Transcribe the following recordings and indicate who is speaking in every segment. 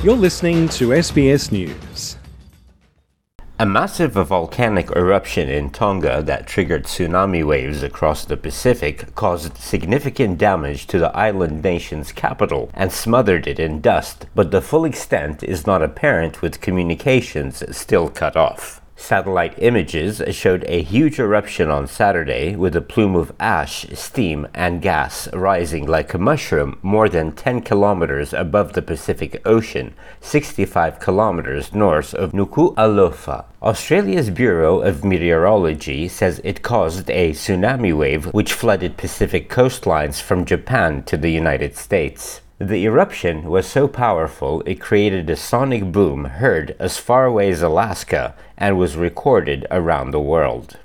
Speaker 1: You're listening to SBS News.
Speaker 2: A massive volcanic eruption in Tonga that triggered tsunami waves across the Pacific caused significant damage to the island nation's capital and smothered it in dust, but the full extent is not apparent with communications still cut off. Satellite images showed a huge eruption on Saturday with a plume of ash, steam, and gas rising like a mushroom more than 10 kilometers above the Pacific Ocean, 65 kilometers north of Nuku'alofa. Australia's Bureau of Meteorology says it caused a tsunami wave which flooded Pacific coastlines from Japan to the United States. The eruption was so powerful it created a sonic boom heard as far away as Alaska and was recorded around the world.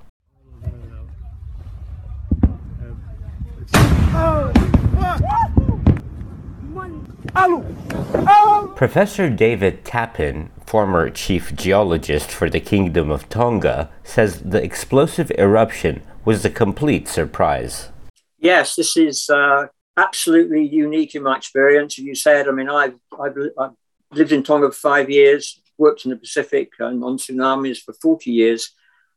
Speaker 2: Professor David Tapin, former chief geologist for the Kingdom of Tonga, says the explosive eruption was a complete surprise.
Speaker 3: Yes, this is absolutely unique in my experience. As you said, I mean, I've lived in Tonga for 5 years, worked in the Pacific and on tsunamis for 40 years.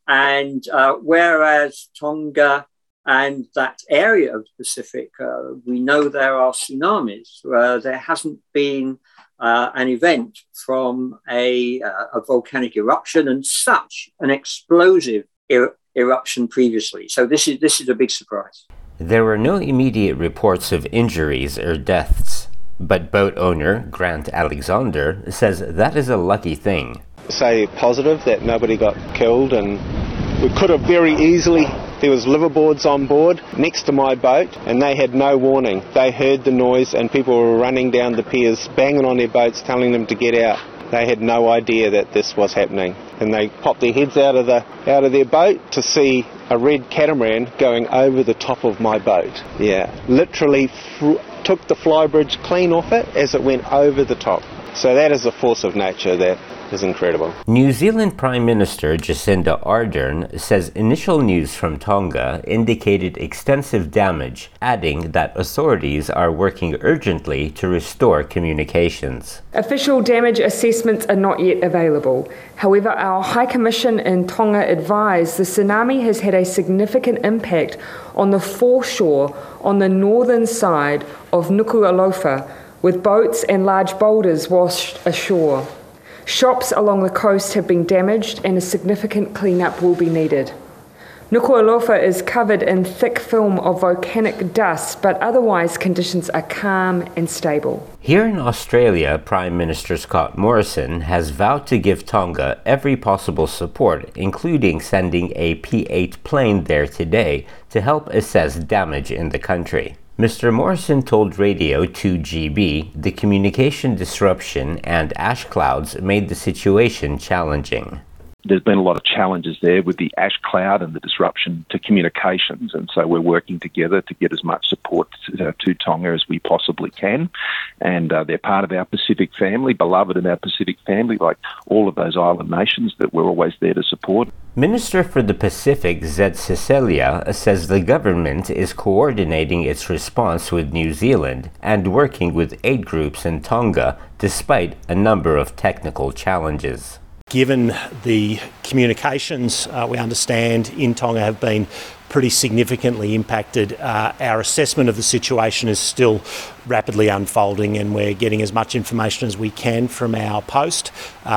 Speaker 3: And whereas Tonga and that area of the Pacific, we know there are tsunamis, there hasn't been an event from a volcanic eruption and such an explosive eruption previously. So this is a big surprise.
Speaker 2: There were no immediate reports of injuries or deaths, but boat owner Grant Alexander says that is a lucky thing.
Speaker 4: Say positive that nobody got killed, and we could have very easily. There was liverboards on board next to my boat, and they had no warning. They heard the noise and people were running down the piers, banging on their boats, telling them to get out. They had no idea that this was happening, and they popped their heads out of their boat to see a red catamaran going over the top of my boat. Yeah, literally took the flybridge clean off it as it went over the top. So that is a force of nature that is incredible.
Speaker 2: New Zealand Prime Minister Jacinda Ardern says initial news from Tonga indicated extensive damage, adding that authorities are working urgently to restore communications.
Speaker 5: Official damage assessments are not yet available. However, our High Commission in Tonga advised the tsunami has had a significant impact on the foreshore on the northern side of Nuku'alofa, with boats and large boulders washed ashore. Shops along the coast have been damaged and a significant cleanup will be needed. Nuku'alofa is covered in thick film of volcanic dust, but otherwise conditions are calm and stable.
Speaker 2: Here in Australia, Prime Minister Scott Morrison has vowed to give Tonga every possible support, including sending a P-8 plane there today to help assess damage in the country. Mr. Morrison told Radio 2GB the communication disruption and ash clouds made the situation challenging.
Speaker 6: There's been a lot of challenges there with the ash cloud and the disruption to communications, and so we're working together to get as much support to Tonga as we possibly can. And they're part of our Pacific family, beloved in our Pacific family, like all of those island nations that we're always there to support.
Speaker 2: Minister for the Pacific, Zed Cecilia, says the government is coordinating its response with New Zealand and working with aid groups in Tonga despite a number of technical challenges.
Speaker 1: Given the communications we understand in Tonga have been pretty significantly impacted, our assessment of the situation is still rapidly unfolding, and we're getting as much information as we can from our post.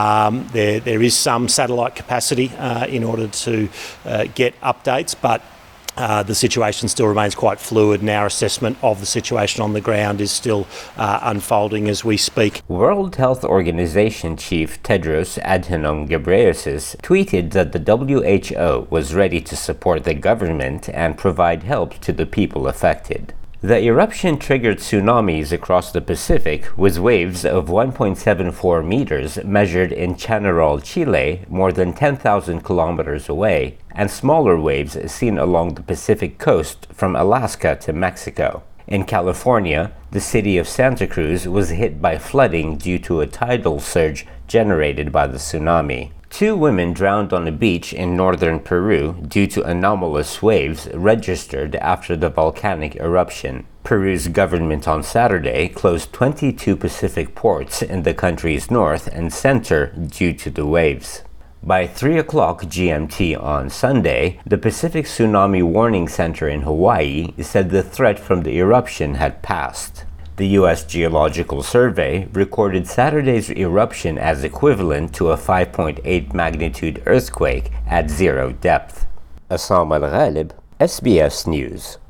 Speaker 1: There is some satellite capacity in order to get updates, but the situation still remains quite fluid, and our assessment of the situation on the ground is still unfolding as we speak.
Speaker 2: World Health Organization Chief Tedros Adhanom Ghebreyesus tweeted that the WHO was ready to support the government and provide help to the people affected. The eruption triggered tsunamis across the Pacific, with waves of 1.74 meters measured in Chañaral, Chile, more than 10,000 kilometers away, and smaller waves seen along the Pacific coast from Alaska to Mexico. In California, the city of Santa Cruz was hit by flooding due to a tidal surge generated by the tsunami. 2 women drowned on a beach in northern Peru due to anomalous waves registered after the volcanic eruption. Peru's government on Saturday closed 22 Pacific ports in the country's north and center due to the waves. By 3 o'clock GMT on Sunday, the Pacific Tsunami Warning Center in Hawaii said the threat from the eruption had passed. The U.S. Geological Survey recorded Saturday's eruption as equivalent to a 5.8 magnitude earthquake at 0 depth. Assam Al-Ghalib, SBS News.